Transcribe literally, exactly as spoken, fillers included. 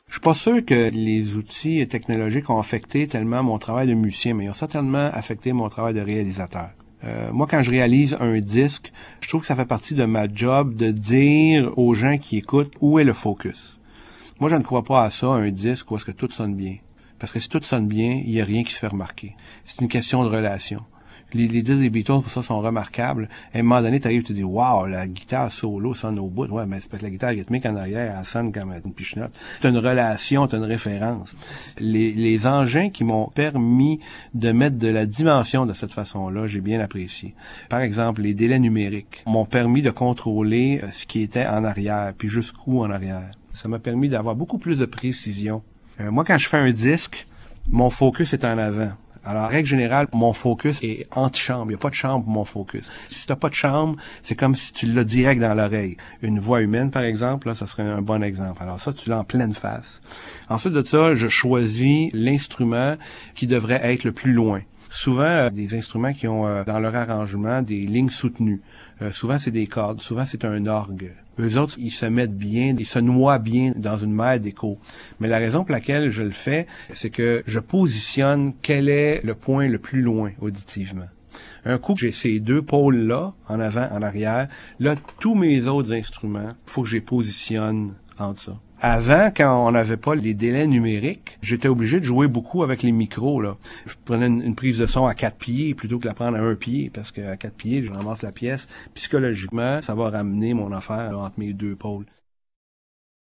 Je suis pas sûr que les outils technologiques ont affecté tellement mon travail de musicien, mais ils ont certainement affecté mon travail de réalisateur. Euh, moi, quand je réalise un disque, je trouve que ça fait partie de ma job de dire aux gens qui écoutent où est le focus. Moi, je ne crois pas à ça, un disque où est-ce que tout sonne bien. Parce que si tout sonne bien, il n'y a rien qui se fait remarquer. C'est une question de relation. Les, les disques des Beatles, pour ça, sont remarquables. À un moment donné, tu arrives, tu te dis, waouh, la guitare solo sonne au bout. Ouais, mais c'est parce que la guitare rythmique en arrière, elle sonne comme une pichenote. T'as une relation, t'as une référence. Les, les engins qui m'ont permis de mettre de la dimension de cette façon-là, j'ai bien apprécié. Par exemple, les délais numériques m'ont permis de contrôler ce qui était en arrière, puis jusqu'où en arrière. Ça m'a permis d'avoir beaucoup plus de précision. Euh, moi, quand je fais un disque, mon focus est en avant. Alors, en règle générale, mon focus est anti-chambre. Il n'y a pas de chambre pour mon focus. Si tu n'as pas de chambre, c'est comme si tu l'as direct dans l'oreille. Une voix humaine, par exemple, là, ça serait un bon exemple. Alors ça, tu l'as en pleine face. Ensuite de ça, je choisis l'instrument qui devrait être le plus loin. Souvent, euh, des instruments qui ont euh, dans leur arrangement des lignes soutenues. Euh, souvent, c'est des cordes. Souvent, c'est un orgue. Eux autres, ils se mettent bien, ils se noient bien dans une mer d'écho. Mais la raison pour laquelle je le fais, c'est que je positionne quel est le point le plus loin auditivement. Un coup que j'ai ces deux pôles-là, en avant, en arrière, là, tous mes autres instruments, il faut que je les positionne entre ça. Avant, quand on n'avait pas les délais numériques, j'étais obligé de jouer beaucoup avec les micros, là. Je prenais une, une prise de son à quatre pieds plutôt que la prendre à un pied, parce qu'à quatre pieds, je ramasse la pièce. Psychologiquement, ça va ramener mon affaire là, entre mes deux pôles.